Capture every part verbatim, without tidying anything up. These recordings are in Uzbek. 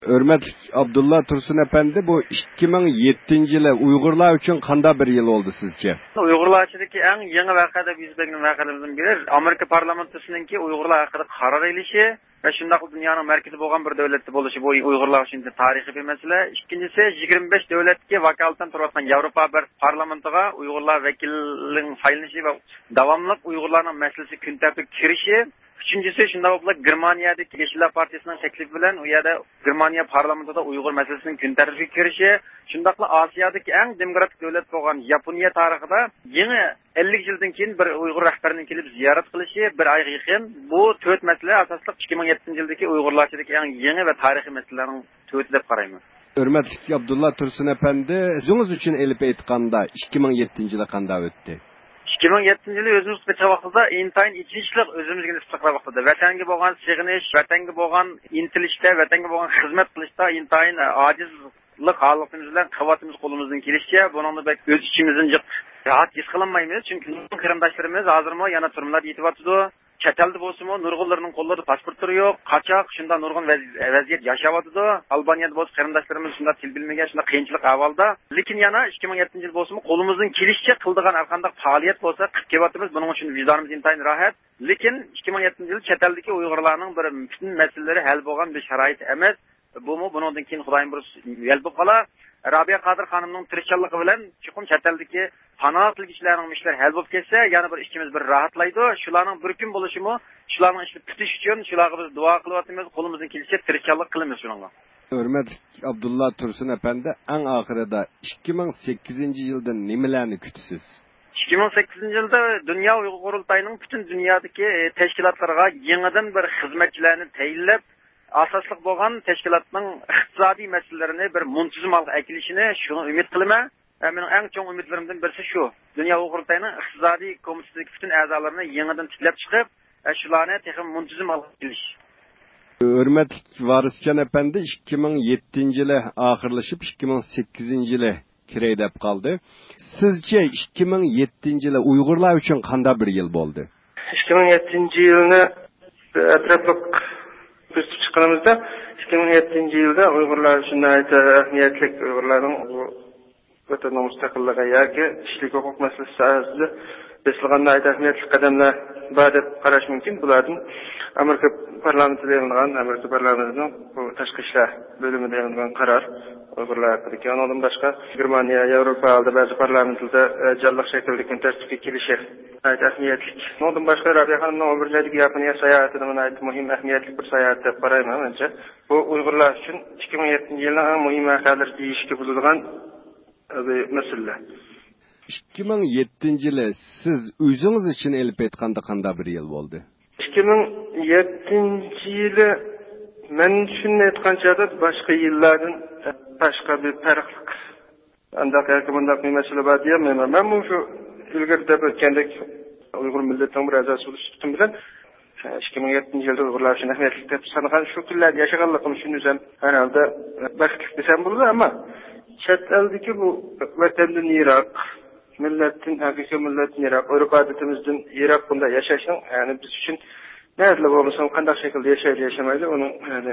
Hürmet Abdullah Tursun Efendi, bu ikki ming yettinchi yılı Uygurlar için qanday bir yıl oldu sizce? Uygurlar içindeki en yeni vakada biz begin vakadımızın biri Amerika parlamentosununki Uygurlar hakkında karar ilişi ve şundaq dünyanın merkezi bolgan bir devletli boluşu bu Uygurlar için tarihi bir mesele. İkincisi yigirma besh devletke vakalatan turatan Avrupa bir parlamentoga Uygurlar vekilin sayılışı ve davamlıq Uygurların meselesi gün tartib kirişi. Üçüncüsü şunda oldu Germaniyadaki Yeşiller Partisi'nin teklifi bilen o yerde Germaniya parlamentoda Uygur meselesinin gün tartibi kirişi. Şundaqla Asiyadaki en demokratik devlet olan Japonya tarixida yeni ellik yıldan keyin bir Uygur rahbarının kelip ziyaret kılışı bir ay yaqin. Bu dört mesele asaslık ikki ming yettinchi yıldaki Uygurlarçıdaki en yeni ve tarihi meselelerin dörtü dep qarayman. Hürmetli Abdullah Tursun Efendi, özünüz için elip aytqanda ikki ming yettinchi yılı qanday o'tdi? ikki ming yettinchi yılı özümüz bir vaqtida intayin içinchilik özümüzge nisbatan vaqtida vatanga bo'lgan sig'inish, vatanga bo'lgan intilishda, vatanga bo'lgan xizmat qilishda intayin ajizlik holatimiz bilan qavatimiz qo'limizdan kelishicha buningni bek o'z ichimizdan rahat his qilmaymiz, chunki qarindoshlarimiz hozirmi yana turmlar yetyapti. Çeteldi bolsunmu nurgullarının kolları pasportları yok. Kaçak şunda nurgun vaziyet yaşavadıdı. Albaniyada bolsun qarindoshlarimiz şunda til bilmegen şunda qiyinchilik ahvalda. Lekin yana ikki ming yettinchi yıl bolsunmu qo'limizdan kelishcha qildigan har qanday faoliyat bo'lsa qilib kelyapmiz. Buning uchun vijdonimiz intayin rahat. Lekin ikki ming yettinchi yıl cheteldagi Uyg'urlarning bir bütün masalalari hal bo'lgan bir sharoit emas. Bumi buningdan keyin Xudoyim bir yel bo'lib qolar. Rabia Qadir xonimning tirishchanligi bilan chuqum cheteldagi qanoat qilgichlarning ishlar hal bo'lib ketsa, yana bir ishimiz bir rahatlaydi. Shularning bir kun bo'lishimi, shularning ishi bitish uchun shularga biz duo qilyapmiz, qo'limizdan kelishicha tirishchanlik qilamiz shunga. Hürmet Abdullah Tursun Efendi, en ahirida ikki ming sakkizinchi yıldan nimalarni kutasiz? ikki ming sakkizinchi yılda Dünya Uyghur Qurultayının bütün dünyadaki teşkilatlarga yangidan bir xizmatchilarni tayinlab asaslık bo'lgan teşkilatның iqtisodiy meselelerini bir muntizam algı ekilişini şunu ümit qilaman. Mening eng cho'ng umidlarimdan birisi shu. Dünya Uyghur Qurultayının iqtisodiy komitesidagi bütün a'zolarini yangidan tiklab chiqib, shularni texnik muntizam algı ekilish. Hürmetli Variscan Efendi, ikki ming yettinchi yılı ahirlashib ikki ming sakkizinchi yılı kirey deb qoldi. Sizce ikki ming yettinchi yılı Uygurlar uchun qanday bir yıl bo'ldi? ikki ming yettinchi yılni atrofliq kuzatib chiqqanimizda ikki ming yettinchi yılda Uygurlar uchun ahamiyatli Uygurlarning vatan mustaqilligi yoki kishilik huquq masalasi asosida besilgan ahamiyatli qadamlar bor deb qarash mumkin. Bulardan Amerika parlamentida e'lon Amerika parlamentining tashqi ishlar bo'limida e'lon qaror Uygurlar haqida. Ondan boshqa Germaniya, Yevropa aldi ba'zi parlamentlarda jonliq shaklda kun tartibga kelishi ahamiyatli. Ondan boshqa Rabiya xonimning umrlardagi Yaponiya sayohatini men aytib muhim ahamiyatli bir sayohat deb qarayman mencha. Bu Uygurlar uchun ikki ming yettinchi yilning eng muhim voqealar deyishga bo'ladigan bir masala. ikki ming yettinchi yılı siz o'zingiz için elip aytganda qanday bir yıl bo'ldi? ikki ming yettinchi yılı men shuni aytgancha boshqa yillardan boshqa bir farqliq andaq yoki bundaq bir masala bor deyman. Men bu shu ilgari o'tgandek Uyg'ur millatining bir a'zosi bo'lish bilan ikki ming yettinchi yilda Uyg'urlar uchun ahamiyatli deb sanagan shu kunlarda yashaganligim shuni ham herhalde baxtli desam bo'ladi, ammo chet eldagi bu vatandan yiroq milletin, haqiqiy milletin yiroq, urf odatimizdan yiroq bunda yashashning, yani biz uchun nima bo'lmasa qanday shaklda yashaydi, yashamaydi, uni yani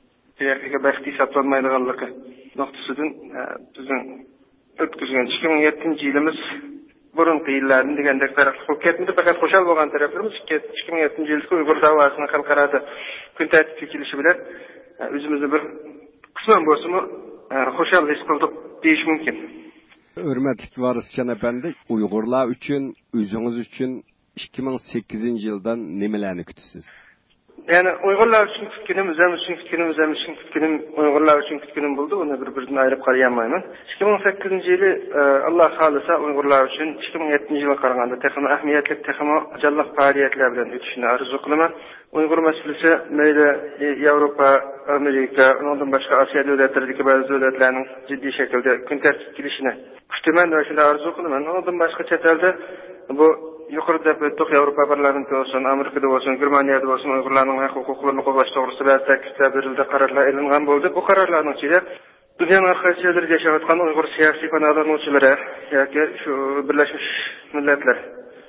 yerga baxt hisoblanmaydiganligi nuqtasidan bizning o'tkazgan ikki ming yettinchi yilimiz burungi yillardan degandek farqli bo'lib ketmadi. Faqat xo'shal bo'lgan taraflarimiz ikki ming yettinchi yilda Uyg'ur davosini xalqarada kun tartibga kelishi bilan o'zimizni bir qisman bo'lsa-mu xo'shal his qildik deyish mumkin. Hürmetli Variscan Efendi, Uygurlar üçün, özünüz üçün ikki ming sakkizinchi yıldan nimalarni kutasiz? Yani Uygurlar üçün kutganim, o'zim üçün kutganim, o'zim üçün kutganim, Uygurlar üçün kutganim bo'ldi. Uni bir-biridan ayirib qaramayman. ikki ming sakkizinchi yili Alloh xolisa Uygurlar üçün ikki ming yettinchi yilga qaraganda texnik ahamiyatli, texnik jonliq faoliyatlar bilan o'tishini orzu qilaman. Uyg'ur masalasi mayli Yevropa, Amerika, undan boshqa Osiyo davlatlaridagi ba'zi davlatlarning jiddiy shaklda kun tartibga kelishini kutaman va shuni orzu qilaman. Undan boshqa chet elda bu yuqorida o'tdik Yevropa parlamenti bo'lsin, Amerikada bo'lsin, Germaniyada bo'lsin Uyg'urlarning huquqlarini qo'llash to'g'risida ba'zi takliflar berildi, qarorlar e'lon bo'ldi. Bu qarorlarning ichida dunyoning har qaysi joylarida yashayotgan Uyg'ur siyosiy panohlanuvchilari yoki shu Birlashmiş Millatlar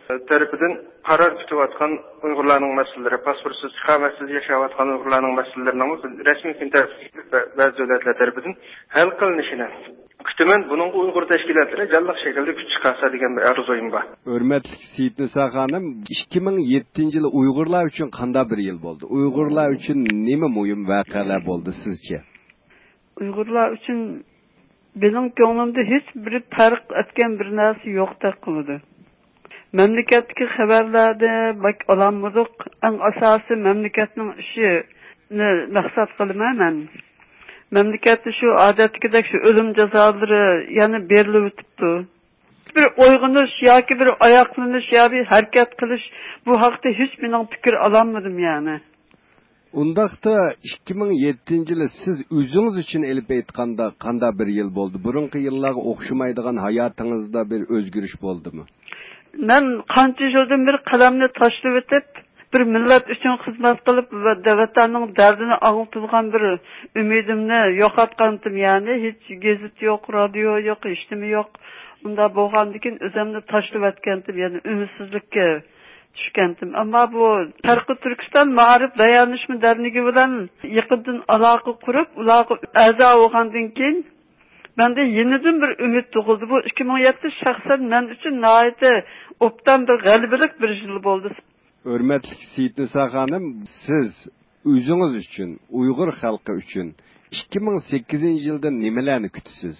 tarafından karar tutuvatkan Uygurlarning masalalari, pasportsiz, iqamatsiz yaşayotgan Uygurlarning masalalarining resmi kun tartibi bazı devletler tarafından hal qilinishini kutaman. Bunun Uygur teşkilatları canlıq şekilde güç çıkarsa degan bir arzuim var. Hürmetli Seyit Nisa Hanım, ikki ming yettinchi yil Uygurlar uchun qanday bir yil bo'ldi? Uygurlar uchun nima muhim voqealar bo'ldi sizce? Uygurlar uchun benim ko'nglimda hech bir farq etgan bir narsa yo'qdek qildi. Memleketdeki haberlerde bak olamıdık, en asası memleketin işini maksat kılmaman. Memlekette şu adetlikdeki şu ölüm cezaları yani berilip ötüptü. Bir oygunuş ya ki bir ayaklanış ya bir hareket kılış bu hakta hiç benim fikir alamadım yani. Undaqda ikki ming yettinchi yil siz özünüz için elip aytganda qanday bir yıl bo'ldi? Burunqi yillarga o'xshamaydigan hayotingizda bir o'zgarish bo'ldimi? Ben qancha yıldan bir qalamni tashlab o'tib, bir millat uchun xizmat qilib va vatanning dardini angltilgan bir umidimni yo'qotgandim yani. Hech gazet yo'q, radio yo'q, ishtimi yo'q. Unda bo'lgandikin o'zimni tashlab o'tgandim, yani umidsizlikka tushgandim. Ammo bu Sharqiy Turkiston ma'rif dayanishmi darligi bilan yaqindan aloqa qurib, ularga a'zo bo'lgandan keyin bende yeniden bir ümit doğuldu. Bu ikki ming yetti şahsen men için nayeti optan bir galibilik bir yıl oldu. Hürmetli Seyit Nisa Hanım, siz özünüz için, Uygur halkı için ikki ming sakkizinchi yılda nimelerni kütüsüz?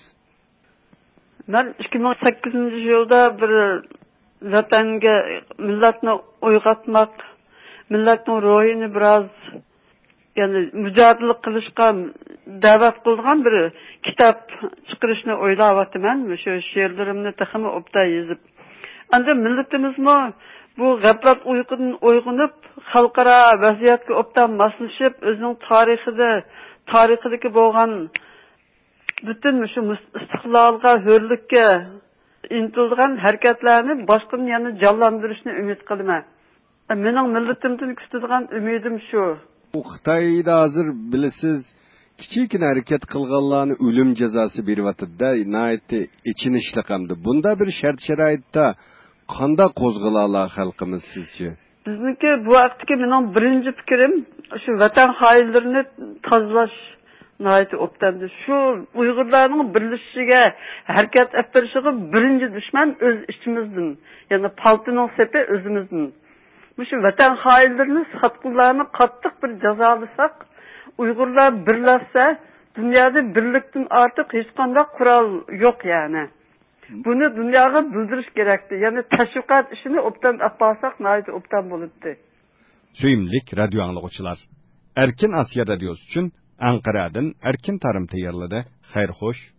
Ben ikki ming sakkizinchi yılda bir vatanga millatni uyg'otmak, millatning ruhini biraz yani mücadele kılışka davet kılgan bir kitap çıkırışını oylayaptım. Şu şiirlerimni taxımı opta yazıp. Ancak milletimiz mi bu gaflat uykudan uygunup halkara vaziyatga opta maslashib özünün tarixida tarixidagi bo'lgan bütün şu istiqlalga, hürlükke intilgan hareketlerini başqaning yana canlandırışını ümit qilman. Mening milletimdan kutadigan ümidim şu. Bu Xitoyda hozir bilasiz kichikina harakat qilganlarni o'lim jazosi beryapti-da, nihoyatda ichinishli qamdi. Bunda bir shart sharoitda qanday qo'zg'alala xalqimiz sizce? Bizniki bu vaqtdagi mening birinchi fikrim shu vatan xoinlarini tozalash nihoyatda o'ptandi. Shu Uyg'urlarning birlashishiga, harakat ettirishiga birinchi dushman o'z ichimizdan, ya'ni paltining sepi o'zimizdan. Şu vatan hainlerini, satqınlarını qattiq bir cezalasak, Uygurlar birleşse, dünyada birlikten artık hiç qanday kural yok yani. Bunu dünyaya bildirish kerakdi. Yani teşviqat işini optan yapmasak, naydı optan bulutdu. Suyimlik radyo anlıqçılar. Erkin Asya Radyosu için Ankara'dan Erkin Tarım tayarladı. Xeyr hoş.